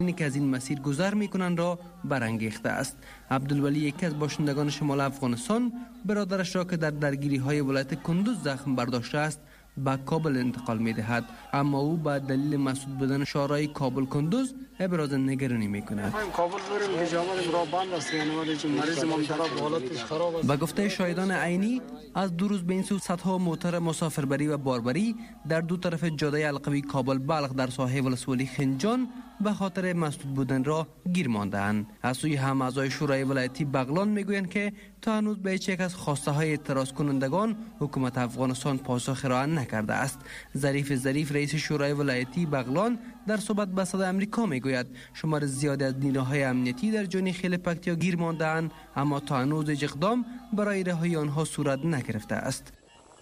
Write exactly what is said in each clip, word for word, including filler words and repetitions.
اینی که از این مسیر گذر میکنند را برانگیخته است. عبدالولی یکی از باشندگان شمال افغانستان برادرش را که در درگیری های ولایت کندوز زخم برداشته است به کابل انتقال می دهد، اما او به دلیل مسدود بودن شارای کابل کندوز ابراز نگرانی می کند. به گفته شاهدان عینی از دو روز به این سو صدها موتر مسافربری و باربری در دو طرف جاده القوی کابل بلخ در ساحه ولسوالی خنجان به خاطر مسدود بودن را گیر مانده‌اند. از سوی هم اعضای شورای ولایتی بغلان میگویند که تا هنوز به هیچ یک از خواسته های اعتراض کنندگان حکومت افغانستان پاسخ ارائه نکرده است. ظریف ظریف رئیس شورای ولایتی بغلان در صحبت با صدای آمریکا میگوید شمار زیادی از نیروهای امنیتی در جانی خیل پکتیا گیر مانده‌اند، اما تا هنوز هیچ اقدام برای رهایی آنها صورت نگرفته است.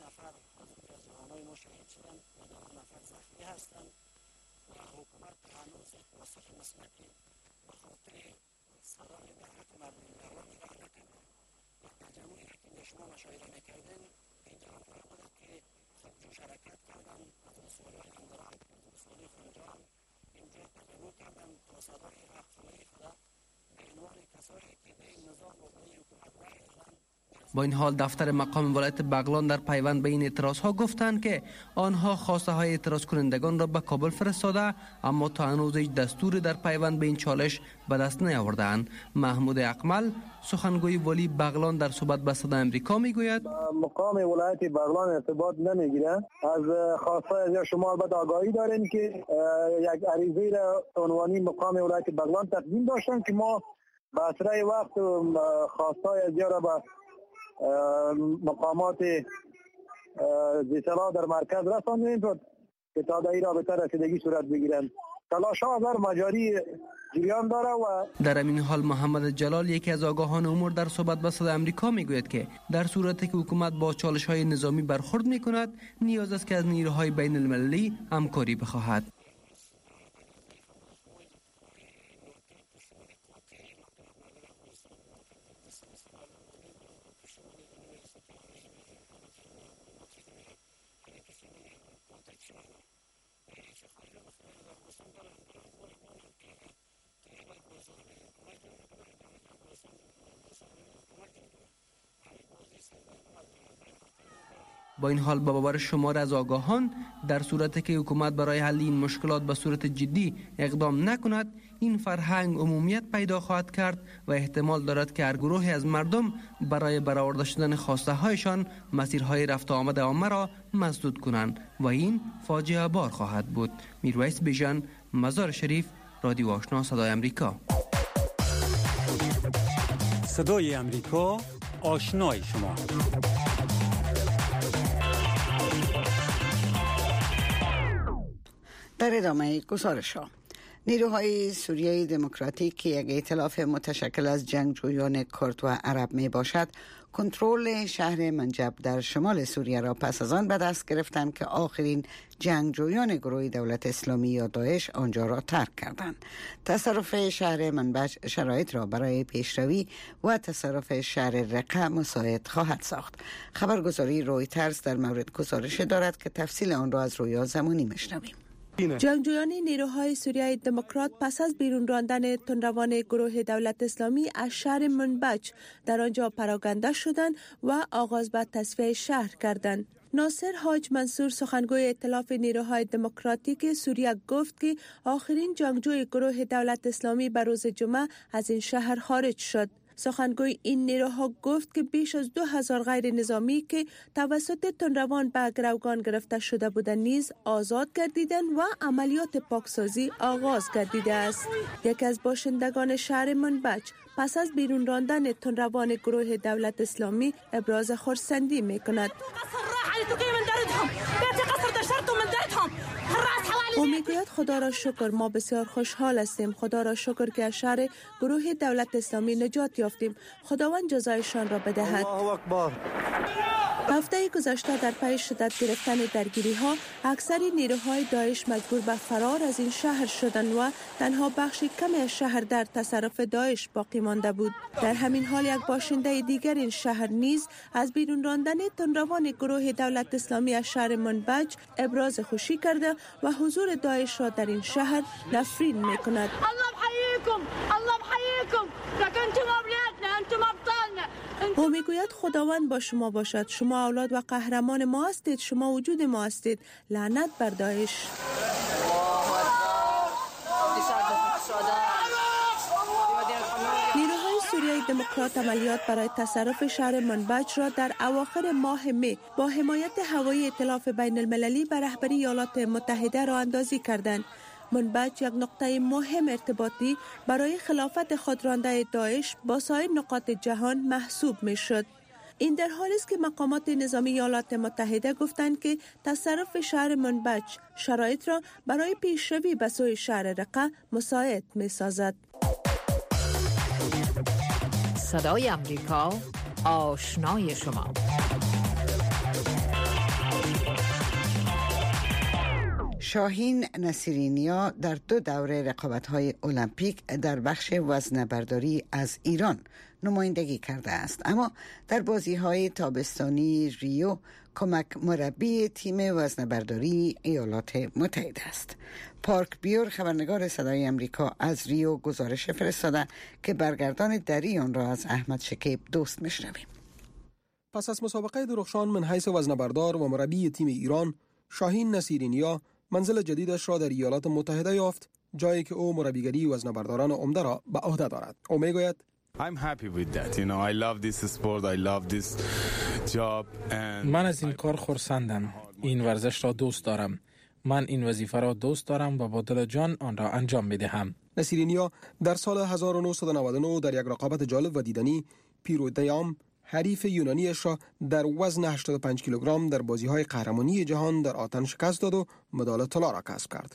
با این حال دفتر مقام ولایت بغلان در پیوند به این اعتراض ها گفتند که آنها خواسته های اعتراض کنندگان را به کابل فرستاده، اما تا هنوز هیچ دستوری در پیوند به این چالش به دست نیاورده‌اند. محمود اقمل سخنگوی ولی بغلان در صحبت با صدای آمریکا میگوید مقام ولایت بغلان ارتباط نمیگیره. از خواسته از شما البته آگاهی داریم که یک عریضه را عنوانی مقام ولایت بغلان تقدیم داشتن که ما به اسرع وقت خواسته از را به مقامات اطلاع در مرکز رساندیم که تا در این رابطه رسیدگی صورت بگیرند. تلاش ها در مجاری جریان داره و در این حال محمد جلال یکی از آگاهان امور در صحبت با صدای آمریکا میگوید که در صورتی که حکومت با چالش های نظامی برخورد میکند نیاز است که از نیروهای بین المللی همکاری بخواهد. با این حال با باور شمار از آگاهان در صورتی که حکومت برای حل این مشکلات به صورت جدی اقدام نکند این فرهنگ عمومیت پیدا خواهد کرد و احتمال دارد که هر گروهی از مردم برای برآورده شدن خواسته هایشان مسیرهای رفت و آمد عامه را مسدود کنند و این فاجعه بار خواهد بود. میرویس بیژن، مزار شریف، رادیو آشنا صدای آمریکا. صدای آمریکا، آشنای شما. در ادامه گزارش ها، نیروهای سوریه دموکراتیک که یک ائتلاف متشکل از جنگجویان کرد و عرب می باشد کنترل شهر منجب در شمال سوریه را پس از آن به دست گرفتند که آخرین جنگجویان گروه دولت اسلامی یا داعش آنجا را ترک کردند. تصرف شهر منبج شرایط را برای پیشروی و تصرف شهر رقه مساعد خواهد ساخت. خبرگزاری رویترز در مورد گزارش دارد که تفصیل آن را از رویا زمانی میشنویم. جنگجویان نیروهای سوریه دموکرات پس از بیرون راندن تندروان گروه دولت اسلامی از شهر منبج در آنجا پراکنده شدند و آغاز به تصفیه شهر کردند. ناصر حاج منصور سخنگوی ائتلاف نیروهای دموکراتیک سوریه گفت که آخرین جنگجوی گروه دولت اسلامی به روز جمعه از این شهر خارج شد. سخنگوی این نیروها گفت که بیش از دو هزار غیر نظامی که توسط تندروان به گروگان گرفته شده بودند نیز آزاد گردیدند و عملیات پاکسازی آغاز گردیده است. یکی از باشندگان شهر منبج پس از بیرون راندن تندروان گروه دولت اسلامی ابراز خرسندی می کند. او میگوید خدا را شکر، ما بسیار خوشحال هستیم. خدا را شکر که از شر گروه دولت اسلامی نجات یافتیم. خداوند جزایشان را بدهد. هفته گذشته در پی شدت گرفتن درگیری ها اکثر نیروهای داعش مجبور به فرار از این شهر شدند و تنها بخش کمی از شهر در تصرف داعش باقی مانده بود. در همین حال یک باشنده دیگر این شهر نیز از بیرون راندن تندروان گروه دولت اسلامی از شهر منبج ابراز خوشی کرده و حضور داعش را در این شهر نفرین می‌کند. الله بحییکم، الله بحییکم، انتم اولادنا، انتم ابطالنا. او میگوید خداوند با شما باشد، شما اولاد و قهرمان ما هستید، شما وجود ما هستید، لعنت بر داعش. نیروهای سوریه دموکرات عملیات برای تصرف شهر منبج را در اواخر ماه می با حمایت هوایی ائتلاف بین المللی به رهبری ایالات متحده راه اندازی کردند. منبج یک نقطه مهم ارتباطی برای خلافت خودرانده داعش با سایر نقاط جهان محسوب می شد. این در حالی است که مقامات نظامی ایالات متحده گفتند که تصرف شهر منبج شرایط را برای پیشروی به سوی شهر رقه مساعد می سازد. صدای امریکا، آشنای شما. شاهین نصیرینیا در دو دوره رقابت‌های المپیک در بخش وزنه‌برداری از ایران نمایندگی کرده است، اما در بازی‌های تابستانی ریو کمک مربی تیم وزنه‌برداری ایالات متحده است. پارک بیور خبرنگار صدای امریکا از ریو گزارش فرستاده که برگردان دری آن را از احمد شکیب دوست می‌شنویم. پس از مسابقه درخشان من حیث وزنه‌بردار و مربی تیم ایران، شاهین نصیرینیا منزل جدیدش را در ایالات متحده یافت، جایی که او مربیگری وزنه‌برداران عمده را به عهده دارد. او میگوید I'm happy with that. You know, I love this sport. I love this job and من از این کار خرسندم. این ورزش را دوست دارم. من این وظیفه را دوست دارم و با دل جان آن را انجام می‌دهم. نصیرینیا در سال هزار و نهصد و نود و نه در یک رقابت جالب و دیدنی پیرو دیام حریف یونانیش را در وزن هشتاد و پنج کیلوگرم در بازی‌های قهرمانی جهان در آتن شکست داد و مدال طلا را کسب کرد.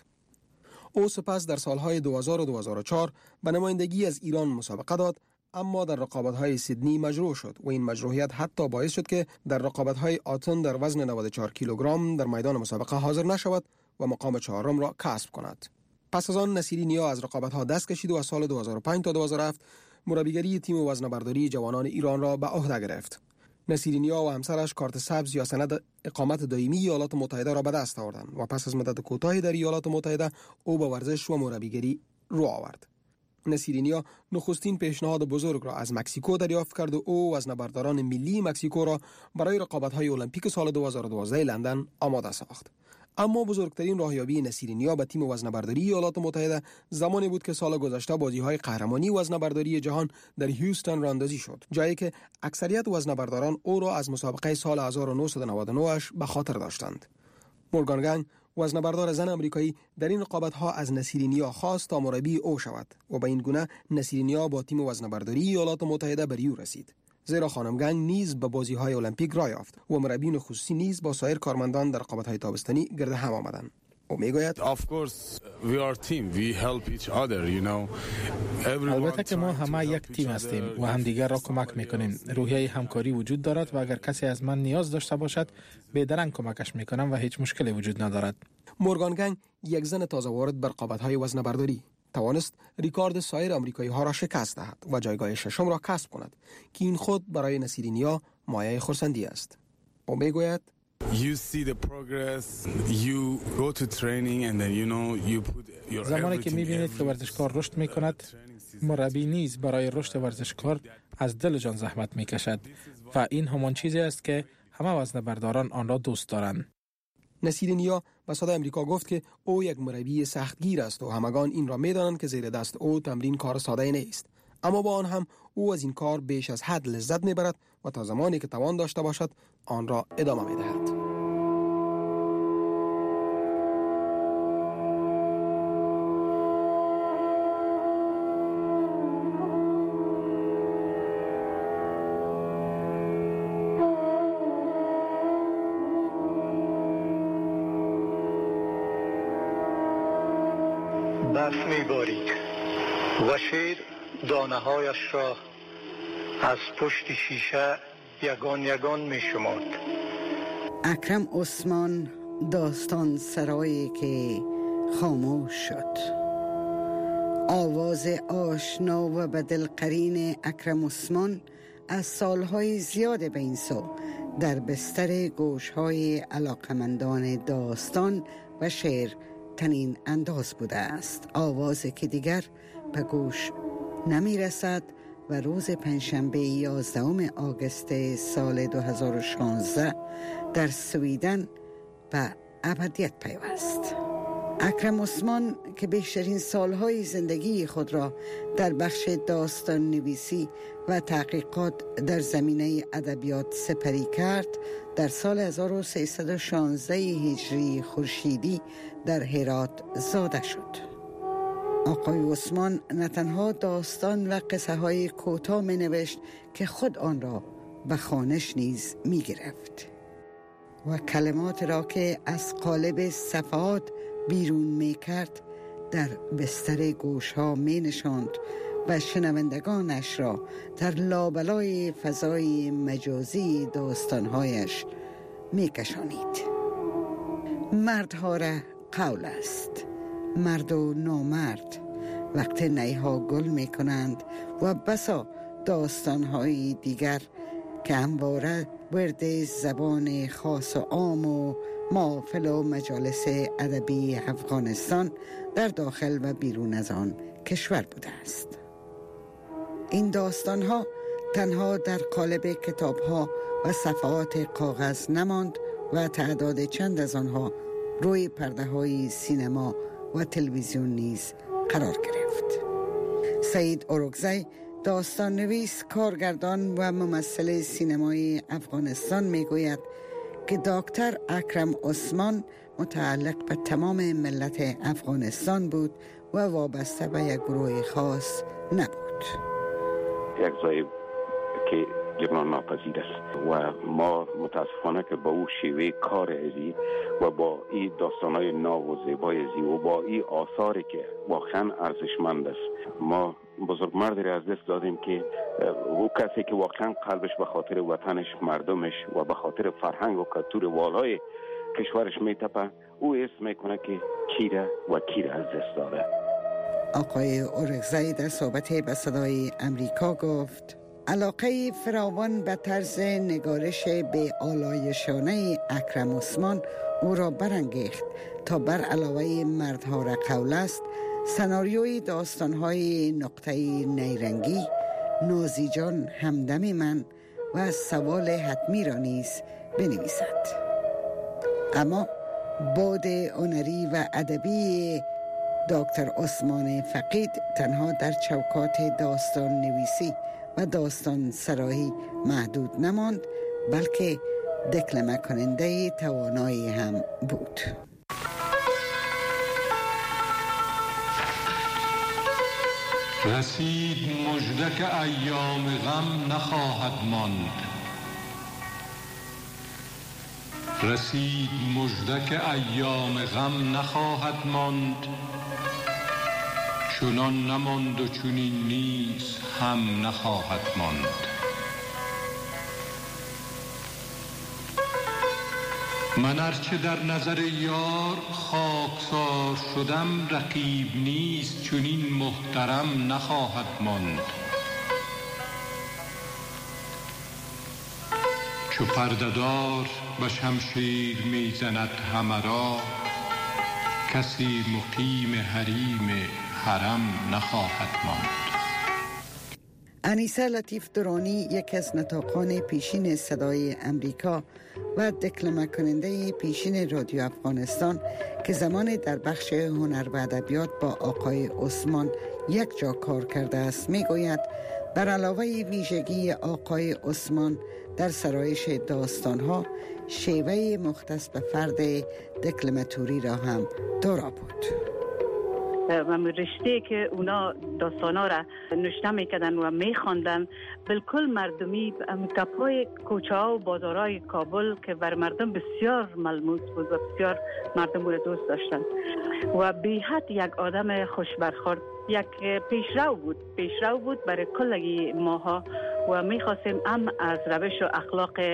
او سپس در سالهای دو هزار و دو هزار و چهار به نمایندگی از ایران مسابقه داد، اما در رقابت‌های سیدنی مجروح شد و این مجروحیت حتی باعث شد که در رقابت‌های آتن در وزن نود و چهار کیلوگرم در میدان مسابقه حاضر نشود و مقام چهارم را کسب کند. پس از آن نصیرینیا از رقابت‌ها دست کشید و از سال دو هزار و پنج تا دو هزار و هفت مربیگری تیم وزنه‌برداری جوانان ایران را به عهده گرفت. نصیرینیا و همسرش کارت سبز یا سند اقامت دائمی ایالات متحده را به دست آوردند و پس از مدت کوتاهی در ایالات متحده او به ورزش و مربیگری رو آورد. نصیرینیا نخستین پیشنهاد بزرگ را از مکزیکو دریافت کرد و او وزنه‌برداران ملی مکزیکو را برای رقابت‌های المپیک سال دو هزار و دوازده لندن آماده ساخت. اما بزرگترین راهیابی نصیرینیا به تیم وزنه‌برداری ایالات متحده زمانی بود که سال گذشته بازی‌های قهرمانی وزنه‌برداری جهان در هیوستن راندازی شد، جایی که اکثریت وزنه‌برداران او را از مسابقه سال هزار و نهصد و نود و نه اش به خاطر داشتند. مورگان گنگ وزنه‌بردار زن آمریکایی در این رقابت‌ها از نصیرینیا خواست تا مربی او شود و به این گونه نصیرینیا با تیم وزنه‌برداری ایالات متحده به ریو رسید. زیرا خانم گنگ نیز به بازی‌های المپیک راه یافت و مربیان خصوصی نیز با سایر کارمندان در رقابت‌های تابستانی گرد هم آمدند. او میگوید of course we are team, we help each other, you know. البته که ما همه یک تیم هستیم و همدیگر را کمک میکنیم. روحیه همکاری وجود دارد و اگر کسی از من نیاز داشته باشد بی‌درنگ کمکش میکنم و هیچ مشکلی وجود ندارد. مورگان گنگ یک زن تازه وارد به رقابت‌های وزنه‌برداری توانست ریکارد سایر آمریکایی ها را شکست دهد و جایگاه ششم را کسب کند که این خود برای نصیرینیا مایه خرسندی است. او میگوید You see the progress, you go to training and then you know you put your زمانی که می‌بینید که ورزشکار رشد می‌کند، مربی نیز برای رشد ورزشکار از دل جان زحمت می‌کشد و این همان چیزی است که همه وزنه‌برداران آن را دوست دارند. نصیرینیا به صدای امریکا گفت که او یک مربی سختگیر است و همگان این را می‌دانند که زیر دست او تمرین کار ساده نیست، اما با آن هم او از این کار بیش از حد لذت می‌برد و تا زمانی که توان داشته باشد آن را ادامه می‌دهد. برف می‌بارید و شیر دانه‌هایش را از پشت شیشه یگان یگان می‌شمرد. اکرم عثمان، داستان سرایی که خاموش شد. آواز آشنا و به دل قرین اکرم عثمان از سالهای زیاد به این سو در بستر گوشهای علاقمندان داستان و شعر تنین انداز بوده است. آوازی که دیگر به گوش نمی رسد و روز پنجشنبه یازدهم آگوست سال دو هزار و شانزده در سویدن به ابدیت پیوست. اکرم عثمان که بیشترین سالهای زندگی خود را در بخش داستان نویسی و تحقیقات در زمینه ادبیات سپری کرد، در سال هزار و سیصد و شانزده هجری خورشیدی در هرات زاده شد. آقای عثمان نه تنها داستان و قصه های کوتاه می نوشت که خود آن را به خوانش نیز می گرفت و کلمات را که از قالب صفحات بیرون می کرد در بستر گوش ها می نشاند و شنوندگانش را در لابلای فضای مجازی داستانهایش می کشانید. مردها را قول است، مرد و نامرد وقت نیها گل می کنند و بسا داستانهای دیگر که همواره ورد زبان خاص و عام و محافل و مجالس ادبی افغانستان در داخل و بیرون از آن کشور بوده است. این داستانها تنها در قالب کتابها و صفحات کاغذ نماند و تعداد چند از آنها روی پرده های سینما و تلویزیون نیز قرار گرفت. سعید اورگزی، داستان نویس، کارگردان و ممثل سینمای افغانستان میگوید که دکتر اکرم عثمان متعلق به تمام ملت افغانستان بود و وابسته به یک گروه خاص نبود. یک زایی که جبران ناپذیر است و ما متاسفانه که با او شیوه کار ازی و با این داستانهای ناب و زیبای ازی و با این آثاری که واقعا ارزشمند است، ما بزرگ مردی را از دست دادیم که او کسی که واقعا قلبش به خاطر وطنش، مردمش و به خاطر فرهنگ و کلتور والای کشورش میتپه، او اسم میکنه که کیره و کیره از دست داده. آقای اورگزی در صحبت به صدای امریکا گفت علاقه فراوان به طرز نگارش به آلایشانه اکرم عثمان او را برانگیخت تا بر علاوه مردها را قول است، سناریوی داستانهای نقطه نیرنگی، نازیجان، همدم من و سوال حتمی را نیز بنویسد. اما بعد هنری و ادبی دکتر عثمان فقید تنها در چوکات داستان نویسی و داستان سرایی محدود نماند، بلکه دکلمه کننده توانایی هم بود. رسید مژده که ایام غم نخواهد ماند، رسید مژده که ایام غم نخواهد ماند، چنان نماند و چنین نیز هم نخواهد ماند. من ارچه در نظر یار خاکسار شدم، رقیب نیست چنین محترم نخواهد ماند. چو پرده‌دار به شمشیر میزند همه را، کسی مقیم حریم حرم نخواهد ماند. انیسه لطیف درانی، یک از نطاقان پیشین صدای امریکا و دکلمه کننده پیشین رادیو افغانستان که زمان در بخش هنر و ادبیات با آقای عثمان یک جا کار کرده است، میگوید بر علاوه ویژگی آقای عثمان در سرایش داستانها، شیوه مختص به فرد دکلماتوری را هم دارا بود. و رشته که اونا داستانا را نوشته میکردن و میخواندن بالکل مردمی، کپای کوچه ها و بازارهای کابل که بر مردم بسیار ملموس بود و بسیار مردم را دوست داشتن و بی حد یک آدم خوش برخورد، یک پیشرو بود پیشرو بود برای کلگی ماها و میخواستیم هم از روش و اخلاق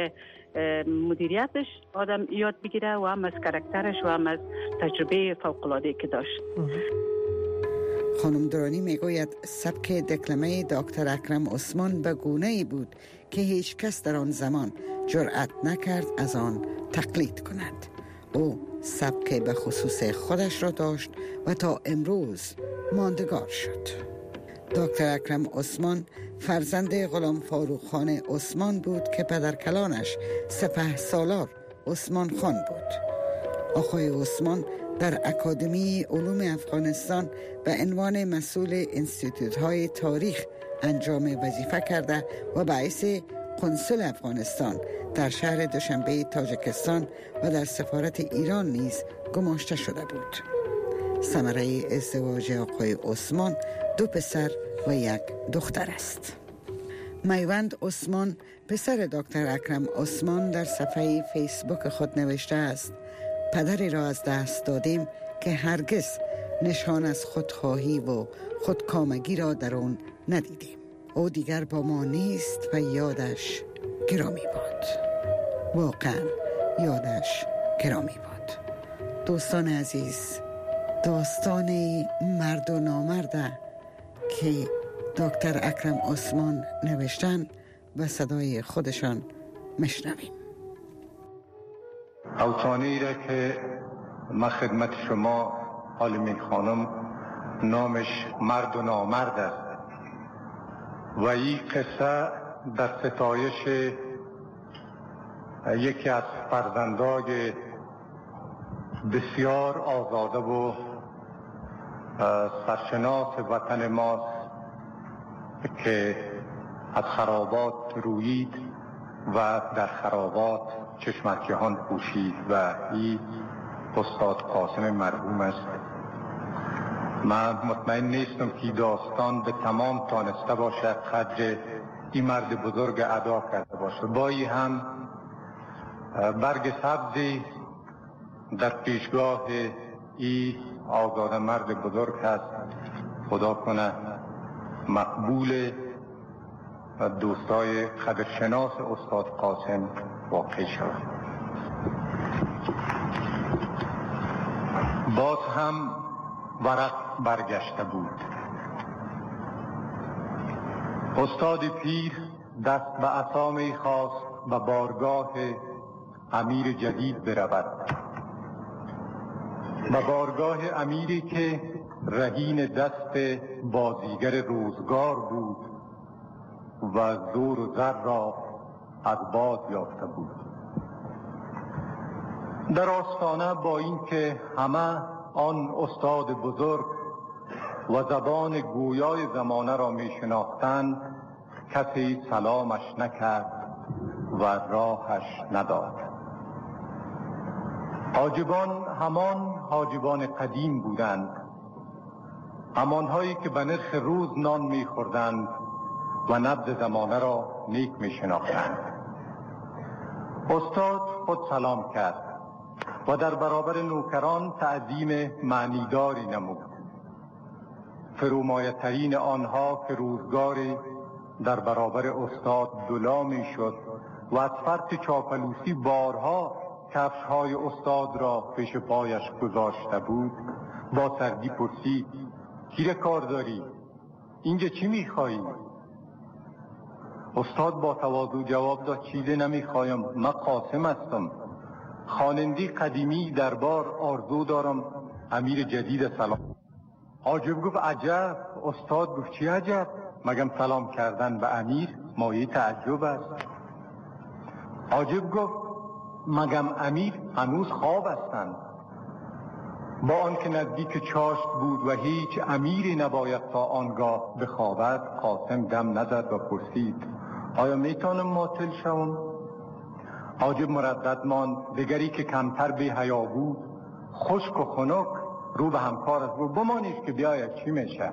مدیریتش آدم یاد بگیره و هم از کاراکترش و هم از تجربه فوق‌العاده که داشت. خانم درانی میگوید سبک دکلمه دکتر اکرم عثمان به گونه‌ای بود که هیچ کس در آن زمان جرأت نکرد از آن تقلید کند. او سبک به خصوص خودش را داشت و تا امروز ماندگار شد. دکتر اکرم عثمان فرزند غلام فاروق خان عثمان بود که پدرکلانش سپه سالار عثمان خان بود. آقای عثمان در اکادمی علوم افغانستان به عنوان مسئول انستیتوت های تاریخ انجام وظیفه کرده و باعث قنصل افغانستان در شهر دوشنبه تاجیکستان و در سفارت ایران نیز گماشته شده بود. ثمره ازدواج آقای عثمان دو پسر و یک دختر است. میوند عثمان پسر دکتر اکرم عثمان در صفحه فیسبوک خود نوشته است: پدری را از دست دادیم که هرگز نشان از خودخواهی و خودکامگی را در آن ندیدیم. او دیگر با ما نیست و یادش گرامی باد. واقعا یادش گرامی باد. دوستان عزیز، داستان مرد و نامرد که دکتر اکرم عثمان نوشتن و صدای خودشان مشنویم. اوطانی را که ما خدمت شما حالمین خانم نامش مرد و نامرد است و این قصه در ستایش یکی از فرزندای بسیار آزاده و سرشناس وطن ماست که از خرابات رویید و در خرابات چشمک جهان پوشید و این استاد قاسم مرحوم است. من مطمئن نیستم که داستان به تمام تانسته باشد قدر این مرد بزرگ ادا کرده باشد. با این هم برگ سبزی در پیشگاه این آزاده مرد بزرگ هست. خدا کنه مقبول و دوستای قدرشناس استاد قاسم واقع شد. باز هم ورق برگشته بود. استاد پیر دست به عصا می خواست و بارگاه امیر جدید برود، و بارگاه امیری که رهین دست بازیگر روزگار بود و زور و زر را از باز یافته بود. در آستانه با اینکه همه آن استاد بزرگ و زبان گویای زمانه را می شناختند، کسی سلامش نکرد و راهش نداد. حاجبان همان حاجبان قدیم بودند، همانهایی که به نرخ روز نان می خوردند و نبض زمانه را نیک می شناختند. استاد خود سلام کرد و در برابر نوکران تعظیم معنیداری نمود. فرومایه‌ترین آنها که روزگاری در برابر استاد دلا می شد و از فرط چاپلوسی بارها کفش‌های استاد را پیش پایش گذاشته بود، با سردی پرسید: کی کار داری؟ اینجا چی می‌خوایی؟ استاد با تواضع جواب داد: چیزی نمی‌خوایم، من قاسم هستم، خواننده قدیمی دربار آرزو دارم، امیر جدید سلام. حاجب گفت: عجب. استاد گفت: چی عجب؟ مگم سلام کردن به امیر مایه تعجب است. حاجب گفت: مگم امیر هنوز خواب هستند؟ با آنکه نزدیک چاشت بود و هیچ امیری نباید تا آنگاه بخوابد، قاسم دم نزد و پرسید: آیا میتونم معطل شوم؟ حاجب مردد ماند. دگری که کمتر بی حیا بود خشک و خنک رو به همکار از رو بمانید که بیاید چی میشه.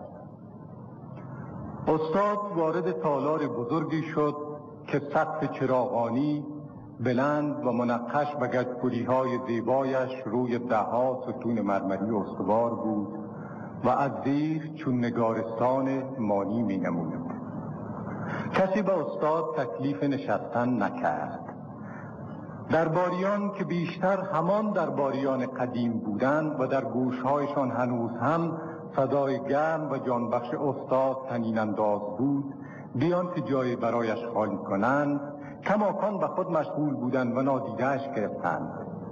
استاد وارد تالار بزرگی شد که سقف چراغانی بلند و منقش و گچ‌پوری های زیبایش روی ده ها ستون مرمری استوار بود و از زیر چون نگارستان مانی می نمود. کسی به استاد تکلیف نشستن نکرد. درباریان که بیشتر همان درباریان قدیم بودند و در گوشهایشان هنوز هم صدای گرم و جانبخش استاد طنین انداز بود، بیان که جای برایش خالی کنند کماکان به خود مشغول بودند و نادیده‌اش گرفتند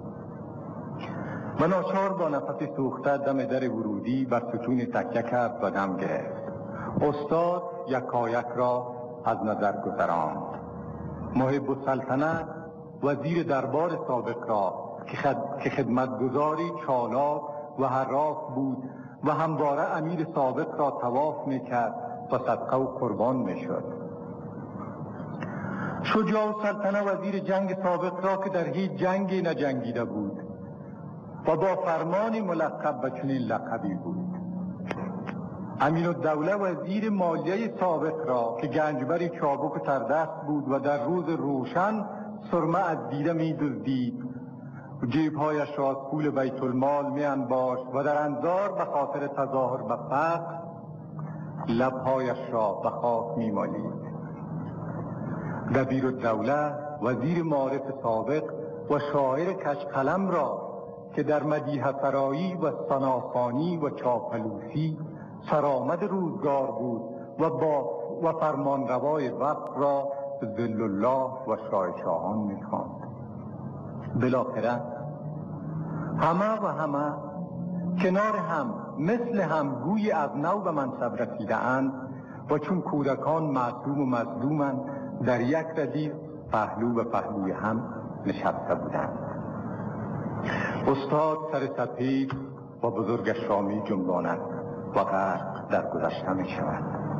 و ناچار با نفس سوخته دم در ورودی بر ستون تکیه کرد و دم گرفت. استاد یکایک را از نظر گذراند. محب السلطنه وزیر دربار سابق را که, خد... که خدمتگزاری چالاک و حراف بود و همواره امیر سابق را طواف میکرد و صدقه و قربان میشد. شجاع السلطنه وزیر جنگ سابق را که در هیچ جنگی نجنگیده بود و با فرمانی ملقب به چنین لقبی بود. امین الدوله وزیر مالیه سابق را که گنجبری چابک و تردست بود و در روز روشن سرمه از دیده می دزدید، جیبهایش را از پول بیت المال می انباشت و در انظار به خاطر تظاهر به فقر لبهایش را به خاک می مالید. دبیر الدوله وزیر معارف سابق و شاعر کشقلم را که در مدیحه سرایی و ثناخوانی و چاپلوسی سرآمد روزگار بود و با و فرمانروای وقت را ذل الله و شاه شاهان می‌خواند. بالاخره همه و همه کنار هم مثل هم گوی از نو به منصب رسیده اند و چون کودکان معصوم و مظلومند در یک ردیف پهلو به پهلوی هم نشسته بودند. استاد سر سپید و بزرگش را می جنباند و غرق در گذشته می شود.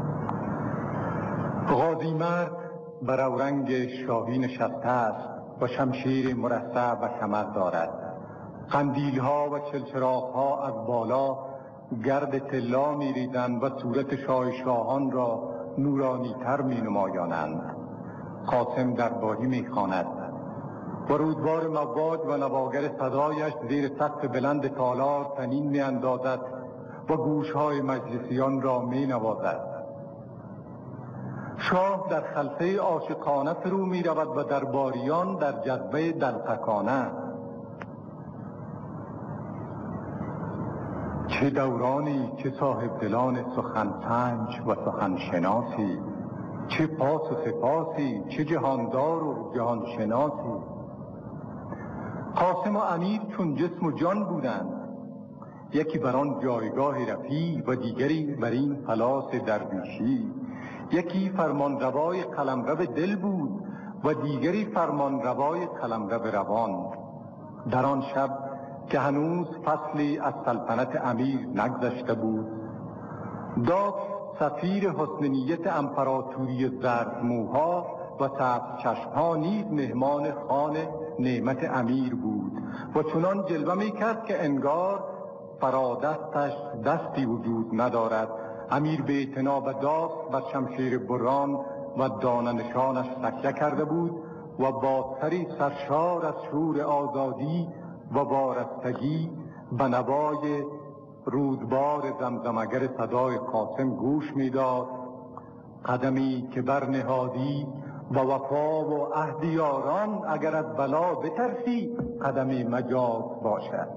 غازی مرد بر اورنگ شاهی نشسته است و شمشیر مرصع و کمر دارد. قندیل ها و چلچراغ ها از بالا گرد طلا می ریزند و صورت شاه شاهان را نورانی تر می نمایانند. قاسم درباری می خواند و رودبار مواد و نواگر صدایش زیر سقف بلند تالار طنین می اندازد و گوشهای مجلسیان را می نوازد. شاه در خلفه عاشقانه فرو می رود و درباریان در جذبه دلتکانه. چه دورانی، چه صاحب دلان سخن سنج و سخن شناسی، چه پاس و سپاسی، چه جهاندار و جهان شناسی. قاسم و امیر چون جسم و جان بودند، یکی بر آن جایگاه رفیع و دیگری بر این پلاس درویشی. یکی فرمانروای قلمرو دل بود و دیگری فرمانروای قلمرو روان. در آن شب که هنوز فصلی از سلطنت امیر نگذشته بود، داد سفیر حسن نیت امپراتوری زردموها و سبز چشمها نیز مهمان خان نعمت امیر بود و چنان جلوه می کرد که انگار فرادستش دستی وجود ندارد. امیر به اعتناب داغ بر شمشیر بران و دانه نشانش تکیه کرده بود و با سری سرشار از شور آزادی و وارستگی به نوای رودبار زمزمگر صدای قاسم گوش میداد. قدمی که برنهادی و وفا و عهد یاران، اگر از بلا بترسی قدمی مجاز باشد.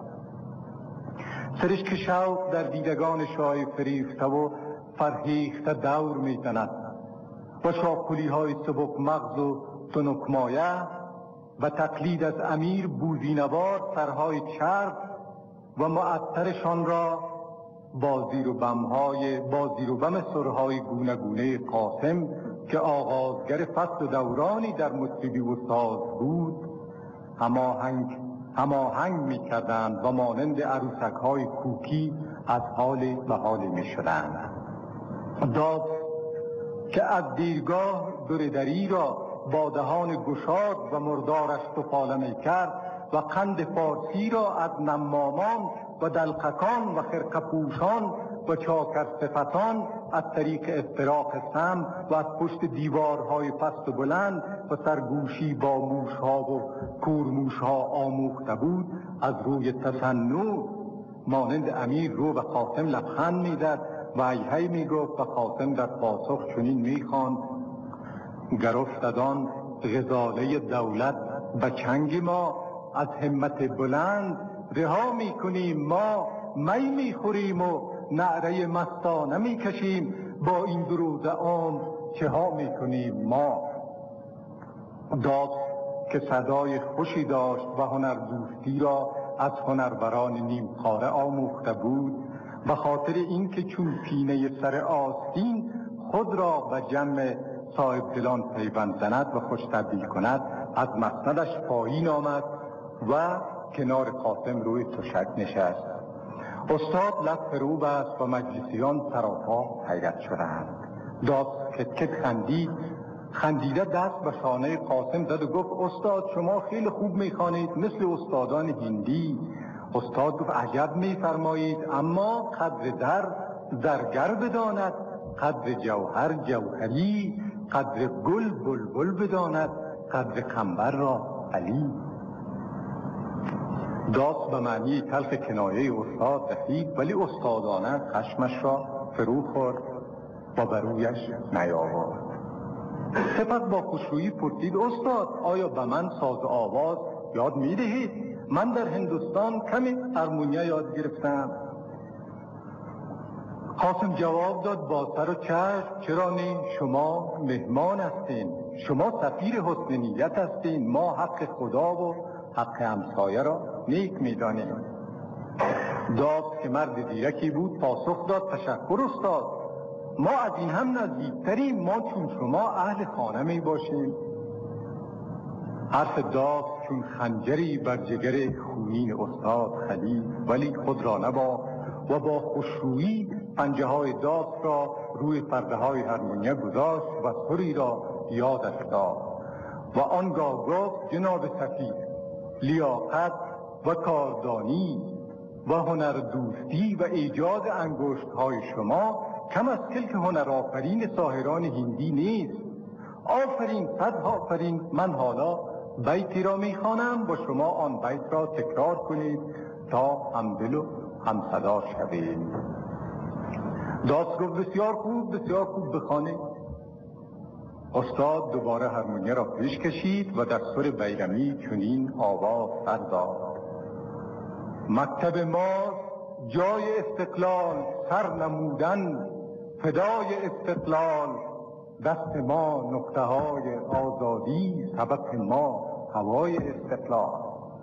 سرشک شوق در دیدگان شاه فریفته و فرهیخته دور میزند و شاپولی های سبک مغز و تنکمایه و تقلید از امیر بوزینوار سرهای چرب و معطرشان را با زیر و بمهای با زیر و بم سرهای گونه گونه قاسم که آغازگر فصل دورانی در موسیقی و ساز بود هماهنگ هماهنگ می کردند و مانند عروسک های کوکی از حال به حال می شدند. داد که از دیرگاه دوردری را با دهان گشاد و مردارش تفاله می کرد و قند فارسی را از نمامان و دلقکان و خرقپوشان و چاکر صفتان از طریق افتراق سم و از پشت دیوارهای پست و بلند و سرگوشی با موشها و کورموشها آموخته بود، از روی تصنع مانند امیر رو به قاسم لبخند می‌زد و هی می گفت و قاسم در پاسخ چنین می خواند: گر افتدان غزاله دولت به چنگ ما از همت بلند رها می کنیم ما، می می خوریم و نعره مستانه می کشیم، با این درود عام چه ها می کنیم ما. داد که صدای خوشی داشت و هنر دوستی را از هنروران نیمخواره آموخته بود، به خاطر اینکه چون پینه سر آستین خود را به جمع صاحب دلان پیوند زند و خوش تبدیل کند، از مسندش پایین آمد و کنار قاسم روی تشک نشست. استاد لب فرو بست و مجلسیان سراپا حیرت شدند. داد کت کت خندید، خندیده دست به شانه قاسم زد و گفت استاد شما خیلی خوب میخوانید مثل استادان هندی. استاد گفت عجب میفرمایید، اما قدر در زرگر بداند، قدر جوهر جوهری، قدر گل بلبل بداند، قدر قنبر را علی. داد به معنی تلخ کنایه استاد رسید، ولی استادانه خشمش را فرو خورد و بر رویش نیاورد. سپس با خوشرویی پرسید استاد آیا به من ساز آواز یاد میدهید؟ من در هندوستان کمی هارمونیا یاد گرفتم. قاسم جواب داد با سر و چشم، چرا نه؟ شما مهمان هستین، شما سفیر حسن نیت هستین، ما حق خدا و حق همسایه را نیک میدانیم. داد که مرد زیرکی بود پاسخ داد تشکر استاد، ما از این هم نزدیکتریم، ما چون شما اهل خانه می باشیم. حرف داد چون خنجری بر جگر خونین استاد خلید، ولی خود را نباخت و با خوشرویی پنجه های داد را روی پرده های هارمونیا گذاشت و سری را یادش داد و آنگاه گفت جناب سفیر، لیاقت و کاردانی و هنر دوستی و ایجاد انگشت های شما کم از کلک هنرآفرین ساحران هندی نیست. آفرین، صد آفرین. من حالا بیتی را میخوانم و شما آن بیت را تکرار کنید تا همدل و همصدا شوید. داست گفت بسیار خوب، بسیار خوب بخوانید. استاد دوباره هارمونیا را پیش کشید و در سر بیرمی چنین آواز سر داد: مکتب ما جای استقلال، سر نمودن فدای استقلال، دست ما نقطه های آزادی، سبب ما هوای استقلال.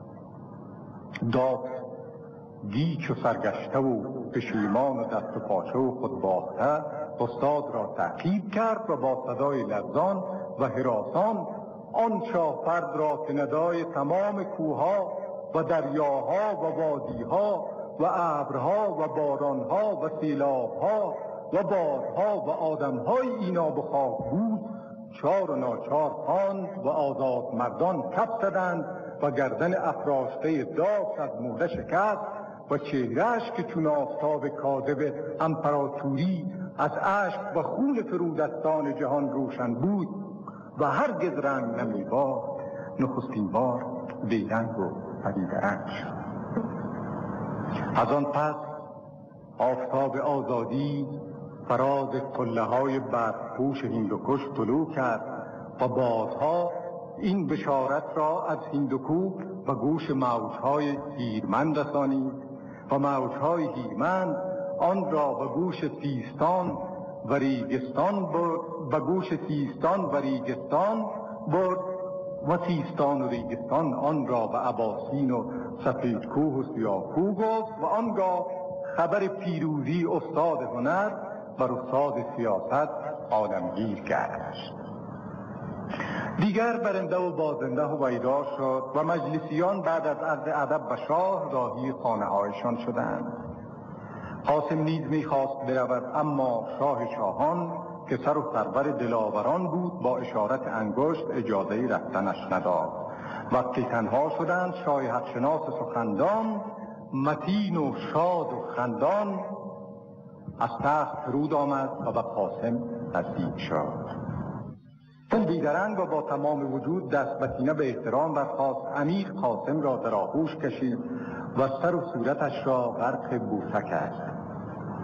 داد گیج و سرگشته و پشیمان و دست و پاچه و خود باخته استاد را تعقیب کرد و با صدای لرزان و هراسان آن شاهپرد را که ندای تمام کوها و دریاها و وادیها و ابرها و بارانها و سیلابها و بادها و آدمهای اینا به خاک بود، چار و ناچار خواند و آزاد مردان کف زدند و گردن افراشته داس از موده شکست و چهرهش که چون آفتاب کاذب امپراتوری از اشک و خون فرودستان جهان روشن بود و هرگز رنگ نمی‌بافت، نخستین بار بیرنگ و پریدرنگ شد. از آن پس آفتاب آزادی فراز قله های برفپوش هندوکش طلوع کرد و بادها این بشارت را از هندوکو و گوش موجهای هیرمند رسانید و موجهای هیرمند آن را به گوش سیستان و ریگستان برد و گوش سیستان و ریگستان برد و سیستان و ریگستان آن را به اباسین و سفیدکوه و سیاهکوه گفت و آنگاه خبر پیروزی استاد هنر بر استاد سیاست عالمگیر گشت. دیگر برنده و بازنده و بیدار شد و مجلسیان بعد از عرض ادب به شاه راهی خانه هایشان شدند. قاسم نیز میخواست برود، اما شاه شاهان که سر و سرور دلاوران بود با اشارت انگشت اجازه رفتنش نداد. وقتی تنها شدند شاه حقشناس سخندان متین و شاد و خندان از تخت فرود آمد و به قاسم نزدیک شد. چون بیدرنگ و با تمام وجود دست به سینه به احترام برخاست، امیر قاسم را در آغوش کشید و سر و صورتش را غرق بوسه کرد.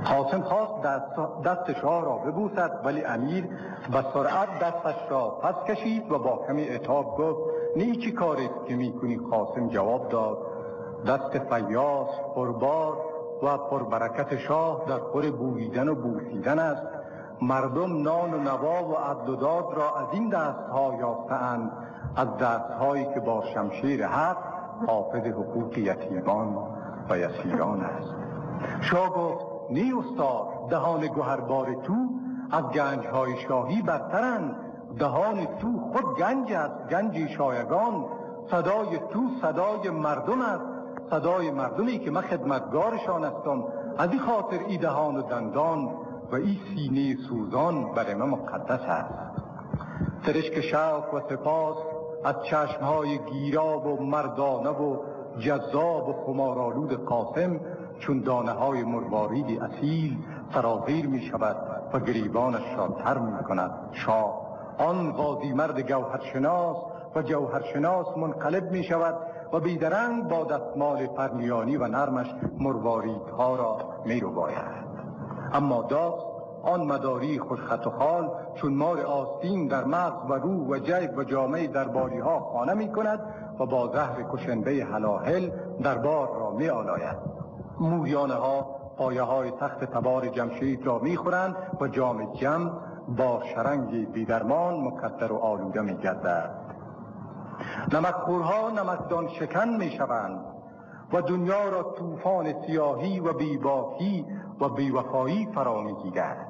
قاسم خواست دست, دست شاه را ببوسد، ولی امیر به سرعت دستش را پس کشید و با کمی عتاب گفت نه چی کاری که میکنی؟ قاسم جواب داد دست فیاض، پربار و پربرکت شاه در خور بوییدن و بوسیدن است. مردم نان و نوا و عدل و داد را از این دستها یافته‌اند، از دستهایی که با شمشیر حق حافظ حقوق یتیمان و یسیران است. شاه گفت نی استاد، دهان گوهربار تو از گنج‌های شاهی برترند. دهان تو خود گنج است، گنج شایگان. صدای تو صدای مردم است، صدای مردمی که من خدمتگارشان هستم. از این خاطر ای دهان و دندان و ای سینه سوزان بر من مقدس است. سرشک شوق و سپاس از چشمهای گیراب و مردانه و جذاب و خمارآلود قاسم چون دانه های مرواریدی اصیل سرازیر می شود و گریبانش را تر می کند. شاه آن غازی مرد گوهرشناس و جوهرشناس منقلب می شود و بیدرنگ با دستمال پرنیانی و نرمش مرواریدها را می رو باید. اما داست آن مداری خوشخط و خال چون مار آستین در مغز و روح و جیب و جامعه درباری ها خانه می کند و با زهر کشنده هلاهل دربار را می آلاید. موریانه ها پایه های تخت تبار جمشید را می خورند و جام جم با شرنگ بیدرمان مکدر و آلوده می گردد. نمکخورها نمکدان شکن می شوند و دنیا را طوفان سیاهی و بیباکی و بیوفایی فرا می گیرد.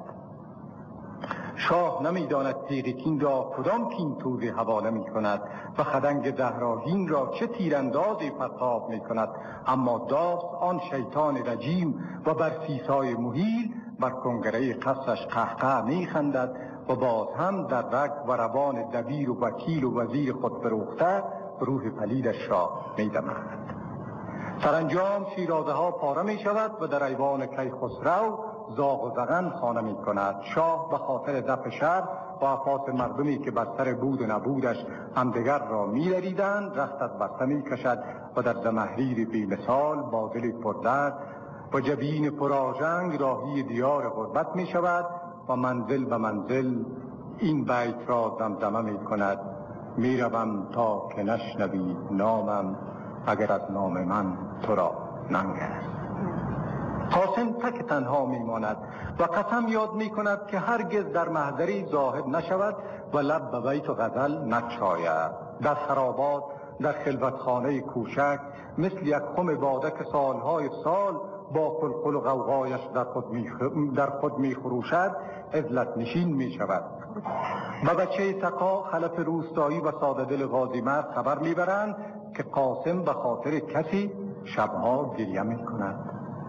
شاه نمی داند تیغ کین را کدام کین توزی حواله می کند و خدنگ دهراهین را چه تیراندازی پرتاب می کند. اما داست آن شیطان رجیم و بر سیسای مهیل بر کنگره قصرش قهقه می خندد و باز هم در رگ و روان دبیر و وکیل و وزیر خود فروخته روح پلیدش را می دمد. سرانجام شیرازه ها پاره می شود و در ایوان کیخسرو زاغ و زغن خانه می کند. شاه به خاطر دفع شر و افات مردمی که بر سر بود و نبودش همدیگر را می دریدند رخت از برسه می کشد و در زمهریر بی مثال با دل پردرد و جبین پرآژنگ راهی دیار غربت می شود و منزل به منزل این بیت را دمدمه می کند می روم تا که نشنوی نامم اگر از نام من تو را ننگ است. قاسم تک تنها می ماند و قسم یاد می کند که هرگز در محضری ظاهر نشود و لب به بیت و غزل نگشاید. در خرابات در خلوتخانه کوشک مثل یک خم باده که سالهای سال با قلقل و غوغایش در خود می در خود می خروشد عزلت نشین می شود. و بچه سقا خلف روستایی و ساده دل غازی مرد خبر می برند که قاسم به خاطر کسی شبها گریه می کند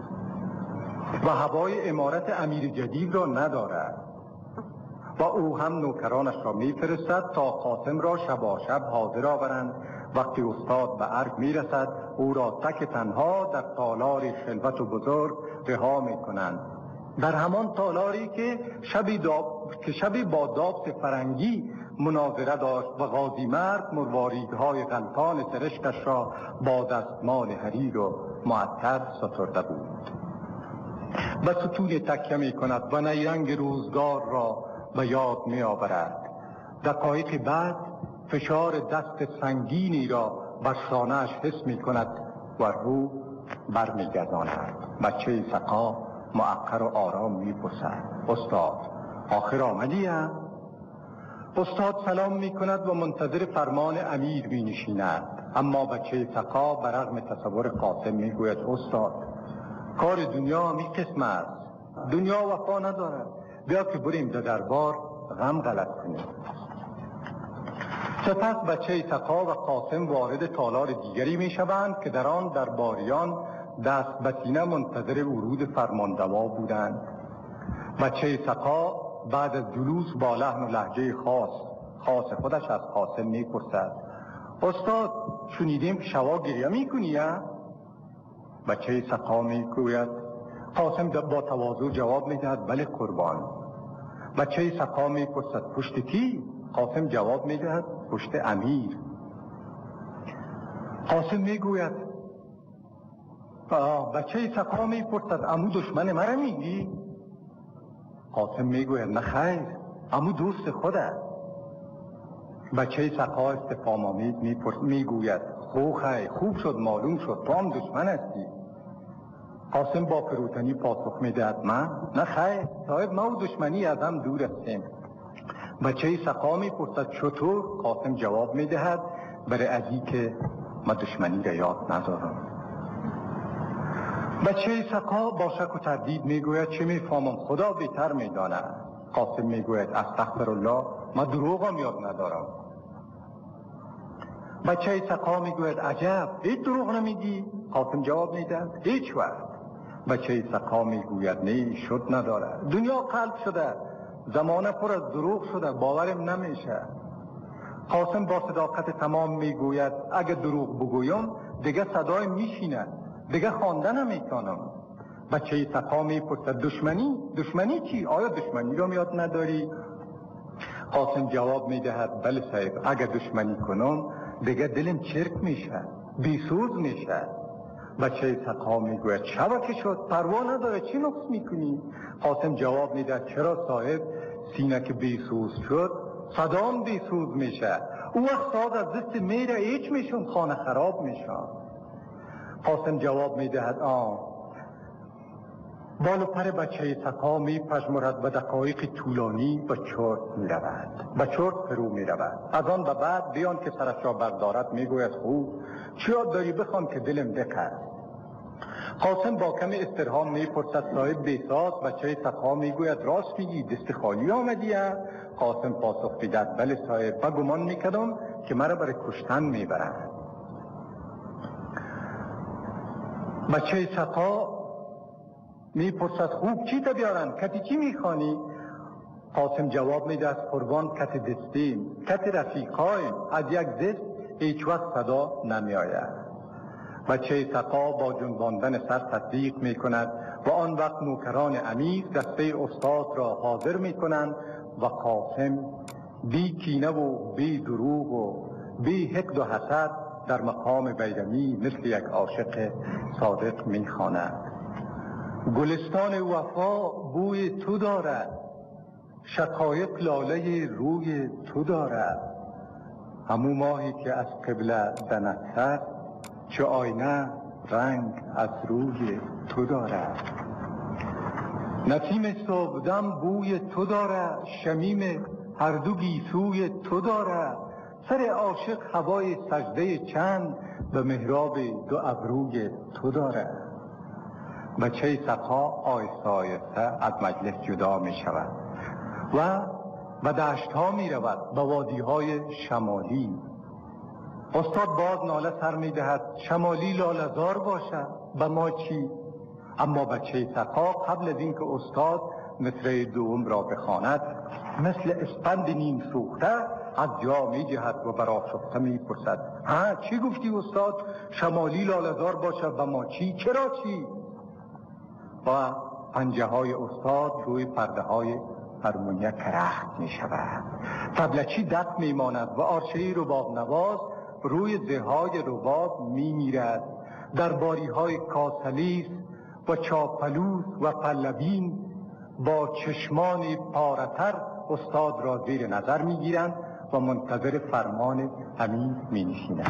و هوای امارت امیر جدید را ندارد و او هم نوکرانش را می فرستد تا قاسم را شبا شب حاضر آورند. وقتی استاد به ارگ می رسد او را تک تنها در تالار خلوت و بزرگ رها می کنند. در همان تالاری که شبی, داب... که شبی با دابس فرنگی مناظره داشت و غازی مرد مرواریدهای غلطان سرشکش را با دستمال حریر و معطر سترده بود. به ستون تکیه می کند و نیرنگ روزگار را به یاد می آورد. دقایق بعد فشار دست سنگینی را بر شانه‌اش حس می کند و روح بر می گرداند. بچه سقا معقر و آرام می پرسد استاد آخر آمدی هم؟ استاد سلام می کند و منتظر فرمان امیر می نشیند. اما بچه سقا برغم تصور قاسم می گوید استاد کار دنیا می قسم است، دنیا وفا ندارد، بیا که بریم در دربار غم غلط کنیم. سپس بچه سقا و قاسم وارد تالار دیگری می شوند که در آن درباریان دست به سینه منتظر ورود فرماندوا بودند. بچه سقا بعد از جلوس با لحن و لهجه خاص خاص خودش از قاسم می پرسد استاد شنیدیم شوا گریه می کنی یا؟ بچه سقا می گوید قاسم با تواضع جواب می دهد بله قربان. بچه سقا می پرسد پشت کی؟ قاسم جواب می دهد پشت امیر. قاسم می گوید بچه سقا میپرسد عمو دشمن مرا میگی؟ قاسم میگوید نه خیر، عمو دوست خوده. بچه سقا استفهام آمیز میگوید خو خیر، خوب شد معلوم شد تو هم دشمن هستی. قاسم با فروتنی پاسخ میدهد من؟ نه خیر صاحب، ما و دشمنی از هم دور هستیم. بچه سقا میپرسد چطور؟ قاسم جواب میدهد برای ازی که ما دشمنی را یاد ندارم. بچه سقا با شک و تردید میگوید چه میفهمم، خدا بهتر میداند. قاسم میگوید استغفرالله، ما دروغم یاد ندارم. بچه سقا میگوید عجب، هیچ دروغ نمیگی؟ قاسم جواب میدهد هیچ وقت. بچه سقا میگوید نه شد نداره، دنیا قلب شده، زمانه پر از دروغ شده، باورم نمیشه. قاسم با صداقت تمام میگوید اگه دروغ بگویم دیگه صدای میشینه، دیگه خواندن نمیتونم. بچه سقا میپرسد دشمنی؟ دشمنی چی؟ آیا دشمنی رو یاد نداری؟ قاسم جواب میدهد بله صاحب، اگه دشمنی کنم دیگه دلم چرک میشه، بیسوز میشه. بچه سقا میگوید شبا که شد، پروا نداره چی نقص میکنی؟ قاسم جواب میدهد چرا صاحب، سینه که بیسوز شد صدام بیسوز میشه، او وقت ساز از دست میره ایچ میشون، خانه خراب میشون. قاسم جواب میدهد آه. بال و پر بچه سقا میپژمرد و دقایق طولانی به چرت میرود، به چرت فرو میرود. از آن به بعد بیان که سرش را بردارد میگوید خوب چی یاد داری بخوان که دلم دقت. قاسم با کمی استرهام میپرسد صاحب بیساز؟ بچه سقا میگوید راست میگی، دست خالی آمدی؟ قاسم پاسخ میدهد بله صاحب، من گمان میکردم که مرا برای کشتن میبرند. بچه سقا میپرسد خوب چی تا بیارن؟ کتی چی میخوانی؟ قاسم جواب میدهد قربان کت دستیم، کت رفیقایم، از یک دست هیچ وقت صدا نمیآید. بچه سقا با جنباندن سر تصدیق میکند و آن وقت نوکران امیر دسته استاد را حاضر میکنند و قاسم بی کینه و بی دروغ و بی حقد و حسد در مقام بیرمی مثل یک عاشق صادق میخواند. گلستان وفا بوی تو دارد، شقایق لاله روی تو دارد. همو ماهی که از قبله زند سر، چه آینه رنگ از روی تو دارد. نسیم صبحدم بوی تو دارد، شمیم هر دو گیسوی تو دارد. سر عاشق هوای سجده چند، به محراب دو ابروی تو دارد. بچه سقا آیسته آیسته از مجلس جدا می شود و به دشت ها می رود، به وادی های شمالی. استاد باز ناله سر می دهد شمالی لاله‌زار باشد، به ما چی؟ اما بچه سقا قبل از اینکه استاد مصرع دوم را بخواند مثل اسپند نیم سوخته از جا می جهد و برآشفته می پرسد ها چی گفتی استاد؟ شمالی لاله‌زار باشد، به ما چی؟ چرا چی؟ و پنجه های استاد روی پرده های هرمونیه کرخت می شود. طبلچی دست می ماند و آرچه‌ای رباب نواز روی زهای رباب می میرد. در باری های کاسلیس و چاپلوس و پلوین با چشمان پارتر استاد را زیر نظر می گیرند و منتظر فرمان امیر می نشینند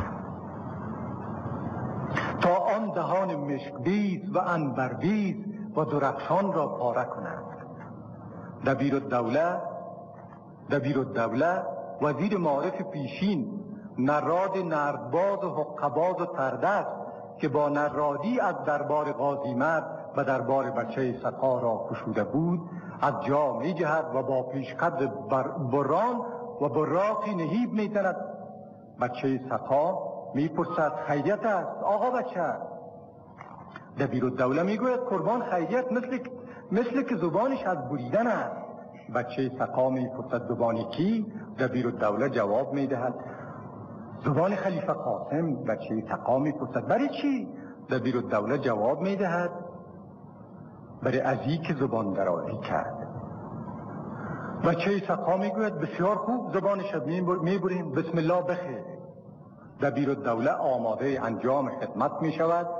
تا آن دهان مشکبیز و عنبربیز و درخشان را پاره کنند. دبیر الدوله دبیر الدوله وزیر معارف پیشین، نراد نردباز و حقباز و تردست که با نرادی از دربار غازی مرد و دربار بچه سقا را کشوده بود، از جا می جهد و با پیشقد بران و براقی نهیب می زند. بچه سقا می پرسد خیریت است آقا بچه؟ دبیر الدوله می گوید قربان خیریت، مثل, مثل که زبانش از بریدن است. بچه سقا می پرسد زبانی کی؟ دبیر الدوله جواب می دهد زبان خلیفه قاسم. بچه سقا می پرسد برای چی؟ دبیر الدوله جواب می دهد برای ازی که زبان درازی کرد. بچه سقا می گوید بسیار خوب، زبانش می بریم، بسم الله بخیر. دبیر الدوله آماده انجام خدمت می شود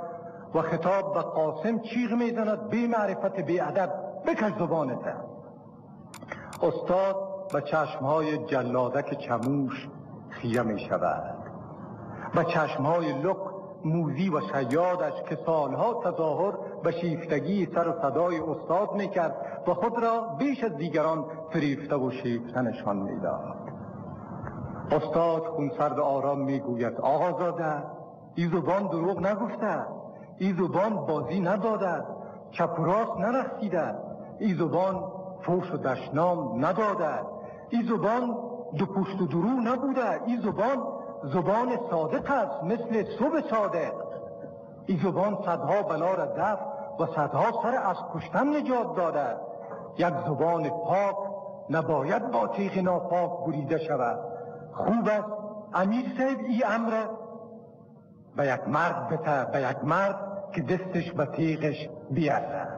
و خطاب به قاسم چیغ میزند بی معرفت بی ادب بکش زبانته. استاد به چشمهای جلادک چموش خیره می شود، به چشمهای لق موزی و شیادش که سالها تظاهر به شیفتگی سر و صدای استاد میکرد و خود را بیش از دیگران فریفته و شیفته نشان میداد. استاد خونسرد آرام میگوید آقازاده، این زبان دروغ نگفته، این زبان بازی نداده، چپ و راست نرخصیده، این زبان فوش و دشنام نداده، این زبان دو پشت و درو نبوده، این زبان زبان صادق است مثل صبح صادق. این زبان صدها بلا را دفع و صدها سر از کشتن نجات داده. یک زبان پاک نباید با تیغ ناپاک بریده شود. خوب است امیر صاحب این امر به یک مرد بته، به یک مرد که دستش به تیغش بیارده.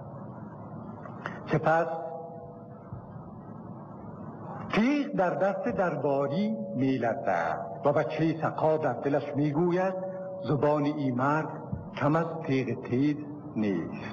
سپس تیغ در دست درباری میلرزد و بچه سقا در دلش میگوید زبان این مرد کم از تیغ تیز نیست.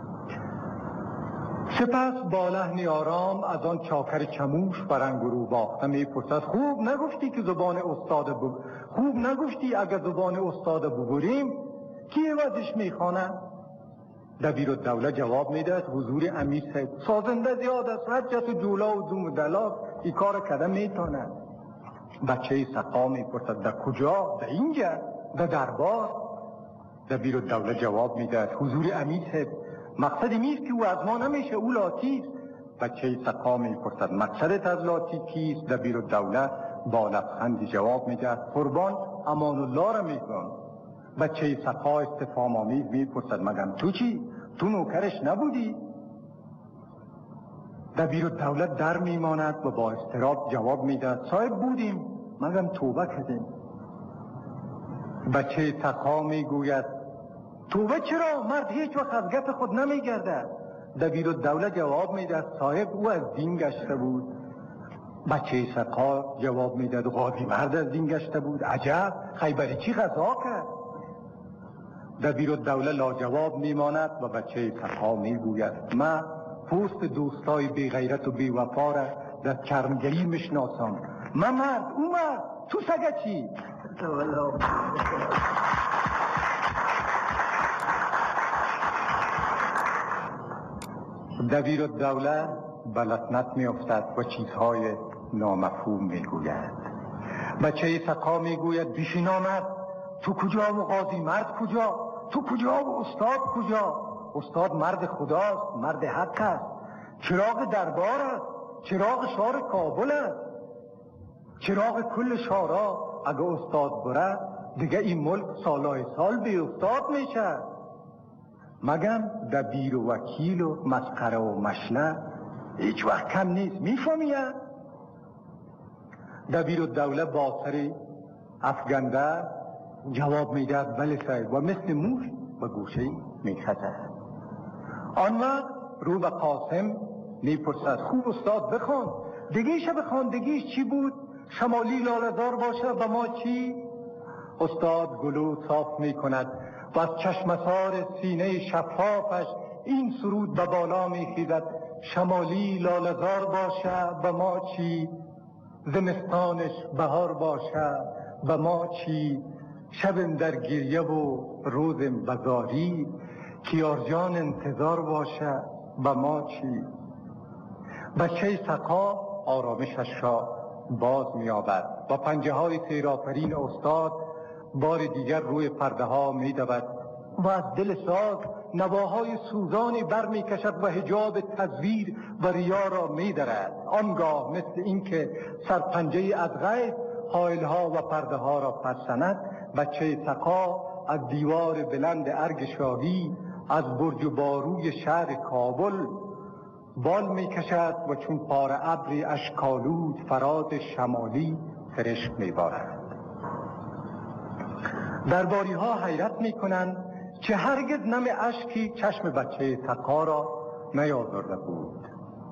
سپس با لحنی آرام از آن چاکر چموش برنگ رو باخته میپرسد خوب نگفتی که زبان استاد بب... خوب نگفتی اگر زبان استاد ببریم کی عوضش میخوانه؟ دبیرالدوله جواب میدهد حضور امیر صاحب سازنده زیاد است، حجت و جولا و دوم دلاف این کار کده میتونه. بچه سقا میپرسد در کجا؟ در اینجا؟ در دربار؟ دبیرالدوله جواب میدهد حضور امیر صاحب مقصدی نیست که او از ما نمیشه، او لاتی است. بچه سقا میپرسد مقصدت از لاتی کیست؟ دبیرالدوله با لبخندی جواب میدهد قربان امان الله را میکنم. بچه سقا استفهام آمیز میپرسد مگم تو چی؟ تو نوکرش نبودی؟ دبیرالدوله در میماند و با اضطراب جواب میدهد صاحب بودیم مگم توبه کردیم. بچه سقا میگوید توبه چرا؟ مرد هیچ وقت از گپ خود نمیگرده. دبیرالدوله جواب میدهد صاحب او از دین گشته بود. بچه سقا جواب میدهد قاضی مرد از دین گشته بود. عجب، خیبری چی غذا کرد؟ دبیرالدوله لاجواب میماند و بچه سقا میگوید من پوست دوستای بی غیرت و بی وفا را در کرمگلی میشناسم. من مرد او مرد، تو سگه چی؟ دبیرالدوله به لطمت میافتد و چیزهای نامفهوم میگوید. بچه سقا میگوید بیشی نامرد، تو کجا و قاضی مرد کجا؟ تو کجا و استاد کجا؟ استاد مرد خداست، مرد حق است، چراغ دربار است، چراغ شهر کابل است، چراغ کل شهرها. اگه استاد بره دیگه این ملک سالهای سال بی استاد میشه. مگم دبیر و وکیل و مسخره و مشله هیچ وقت کم نیست، میفهمیه؟ دبیرالدوله با سری افگنده جواب میدهد بله صاحب و مثل موش به گوشه میخزد. آن وقت رو به قاسم میپرسد خوب استاد بخوان دیگیش بخوان دیگیش چی بود؟ شمالی لاله‌زار باشه به ما چی؟ استاد گلو صاف میکند و از چشمسار سینه شفافش این سرود به بالا میخیزد شمالی لاله‌زار باشه به ما چی؟ زمستانش بهار باشه به ما چی؟ شبم در گریه و روزم بزاری کیارجان انتظار باشه به ما چی؟ بچه سقا آرامشش را باز می‌یابد و پنجه های تیرآفرین استاد بار دیگر روی پرده ها می‌دود و از دل ساز نواهای سوزانی بر می‌کشد و حجاب تزویر و ریا را می‌درد. آنگاه مثل اینکه سرپنجه از غیب حائل‌ها و پرده ها را پرسند بچه سقا از دیوار بلند ارگ شاهی از برج و باروی شهر کابل بال می کشد و چون پاره ابری اشکالود فراز شمالی فرشک می بارد. درباری ها حیرت می کنند که هرگز نم اشکی چشم بچه سقا را نیازرده بود.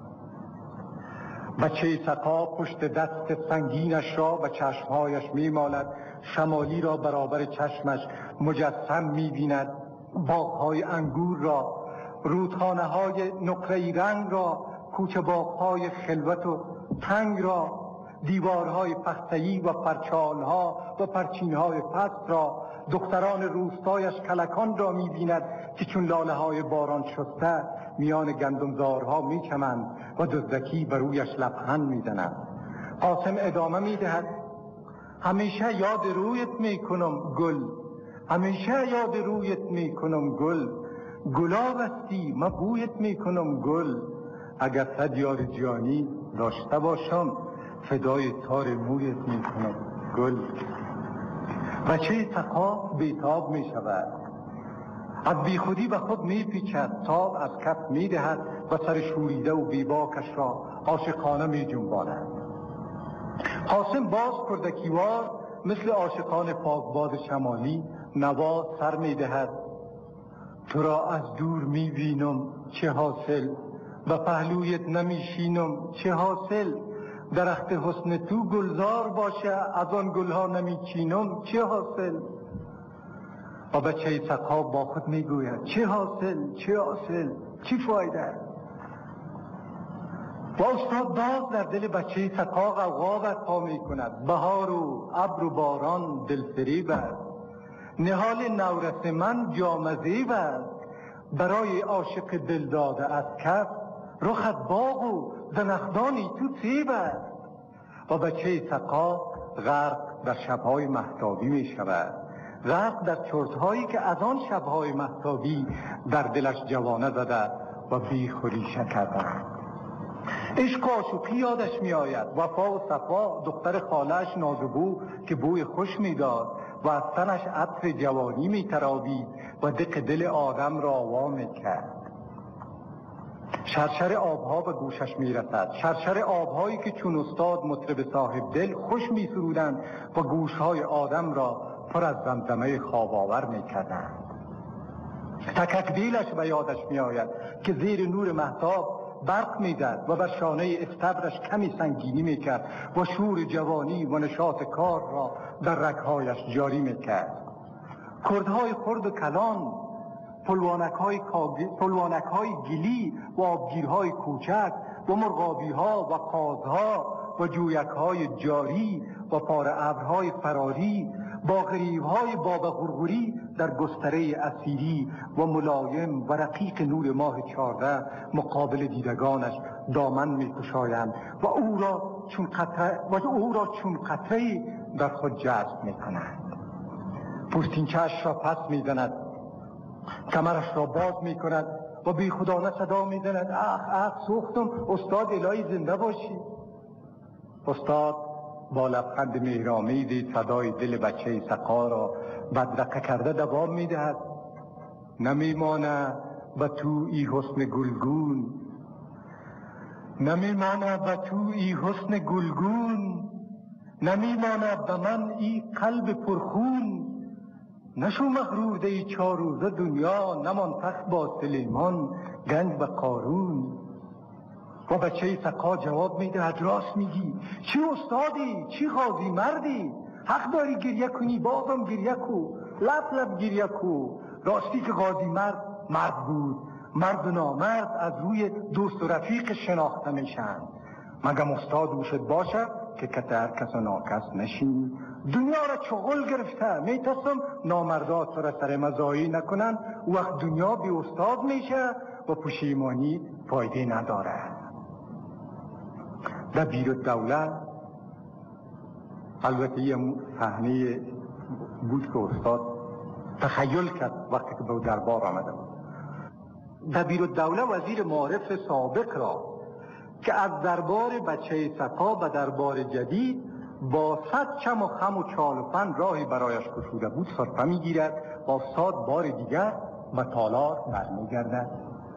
بچه سقا پشت دست سنگینش را به چشمهایش می مالد، شمالی را برابر چشمش مجسم می بیند باغ‌های انگور را، رودخانه‌های نقره‌ای رنگ را، کوچه باغ‌های خلوت و تنگ را، دیوارهای پخته‌ای و پرچال‌ها و پرچین‌های پست را، دختران روستایش کلکان را می‌بیند که چون لاله‌های باران شسته میان گندمزارها می‌چمند و دزدکی بر رویش لبخند می‌زند. قاسم ادامه می‌دهد: همیشه یاد رویت می‌کنم گل، همیشه یاد رویت می‌کنم گل، گلاب هستی من بویت می‌کنم گل، اگر صد یار جانی داشته باشم فدای تار مویت می‌کنم گل. بچه سقا بیتاب می‌شود، از بیخودی به خود می‌پیچد، تاب از کف می‌دهد و سر شوریده و بیباکش را عاشقانه می‌جنباند. قاسم باز کردکیوار مثل عاشقان پاکباز شمالی نوا سر می‌دهد: تو را از دور می‌بینم چه حاصل، و پهلویت نمی‌شینم چه حاصل، درخت حسن تو گلزار باشه از آن گلها نمی‌چینم چه حاصل. و بچه سقا با خود میگوید: چه حاصل چه حاصل چی فایده. و استاد باز در دل بچه سقا غوغا برپا می‌کند: بهار و ابر و باران دلفریب است، نهال نورس من جامزیب است، برای عاشق دل داده از کف رخت باغ و زنخدانی تو سیب است. و بچه سقا غرق در شب‌های مهتابی می شود، غرق در چرت‌هایی که از آن شب‌های مهتابی در دلش جوانه زده و بیخوریشه کرده. عشق عاشقی یادش می آید، وفا و صفا، دختر خاله‌اش نازبو که بوی خوش می داد و از تنش عطر جوانی می تراوید و دق دل آدم را وا می کرد. شرشر آبها به گوشش می رسد، شرشر آبهایی که چون استاد مطرب صاحب دل خوش می سرودند و گوشهای آدم را پر از زمزمه خواب آور می کردند. تکک دیلش به یادش می آید که زیر نور مهتاب برق می زد و بر شانه استبرش کمی سنگینی می کرد و شور جوانی و نشاط کار را در رگهایش جاری می کرد. کردهای خرد و کلان، پلوانک های, پلوانک های گلی و آبگیرهای کوچک و مرغابی ها و قازها و جویک های جاری و پاره ابرهای فراری با غریب های باب غرغری در گستره اسیری و ملایم و رقیق نور ماه چارده مقابل دیدگانش دامن می کشایند و او را چون قطره و او را چون قطره در خود جذب می کنند. پوستینچه‌اش را پس می زند، کمرش را باز می کند و بی خودانه صدا می زند: اخ اخ سوختم، استاد الهی زنده باشی. استاد با لبخند مهرآمیزی صدای دل بچه سقا را بدرقه کرده دوام می دهد: نمی مانه به تو ای حسن گلگون، نمی مانه به تو ای حسن گلگون، نمی مانه به من ای قلب پرخون، نشو مغرور ای چار روزه دنیا، نمان تخت با سلیمان گنج به قارون. و بچه سقا جواب میده: راست میگی، چی استادی، چی غازی مردی، حق داری گریه کنی، بازم گریه کو، لب لب گریه کو. راستی که غازی مرد مرد بود، مرد و نامرد از روی دوست و رفیق شناخته میشن. مگم استاد اوشد باشه که کتر کس و ناکس نشینی. دنیا را چغل گرفته، میترسم نامردات تو را سر مزایی نکنن، وقت دنیا بی استاد میشه و پشیمانی فایده نداره. دبیر الدوله، البته یه صحنه بود که استاد تخیل کرد وقتی که به دربار آمده بود. دبیر الدوله وزیر معارف سابق را که از دربار بچه سقا به دربار جدید با صد چم و خم و چال و فن راهی برایش گشوده بود سرپه میگیرد و استاد بار دیگر به تالار برمیگردد.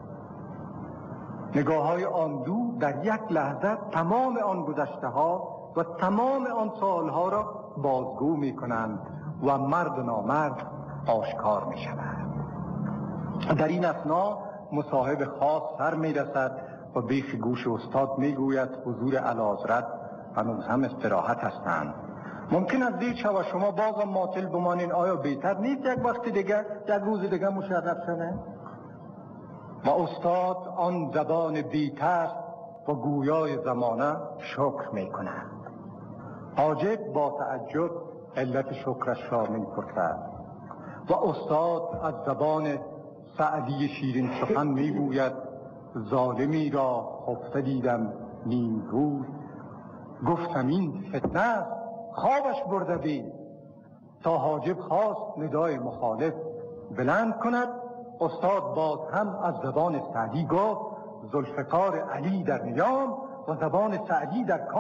نگاه های آن دو در یک لحظه تمام آن گذشته ها و تمام آن سالها را بازگو می کنند و مرد و نامرد آشکار می شود. در این اثنا مصاحب خاص سر می رسد و بیخ گوش استاد می گوید: حضور اعلیحضرت هنوز هم استراحت هستند ممکن است دیر شود شما بازم ماطل بمانین. آیا بهتر نیست یک وقت دیگه یک روز دیگه مشرف شده؟ و استاد آن زبان بی‌ترس و گویای زمانه شکر می کند. حاجب با تعجب علت شکرش را می پرسد و استاد از زبان سعدی شیرین سخن می گوید ظالمی را خفته دیدم نیم روز، گفتم این فتنه است خوابش برده بید. تا حاجب خواست ندای مخالف بلند کند، استاد باز هم از زبان سعدی گفت ذوالفقار علی در نیام و زبان سعدی در